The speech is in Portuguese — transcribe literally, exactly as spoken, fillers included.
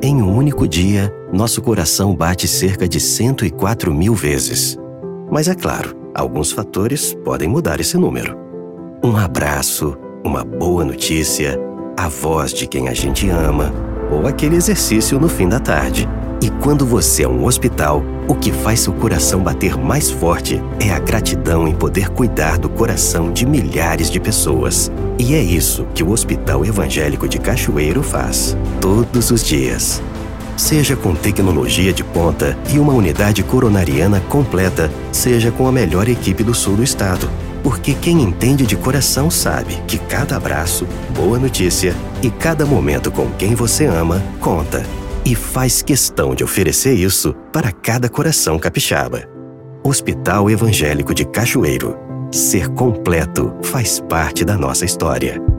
Em um único dia, nosso coração bate cerca de cento e quatro mil vezes. Mas é claro, alguns fatores podem mudar esse número. Um abraço, uma boa notícia, a voz de quem a gente ama, ou aquele exercício no fim da tarde. E quando você é um hospital, o que faz seu coração bater mais forte é a gratidão em poder cuidar do coração de milhares de pessoas. E é isso que o Hospital Evangélico de Cachoeiro faz, todos os dias. Seja com tecnologia de ponta e uma unidade coronariana completa, seja com a melhor equipe do sul do estado. Porque quem entende de coração sabe que cada abraço, boa notícia e cada momento com quem você ama conta. E faz questão de oferecer isso para cada coração capixaba. Hospital Evangélico de Cachoeiro. Ser completo faz parte da nossa história.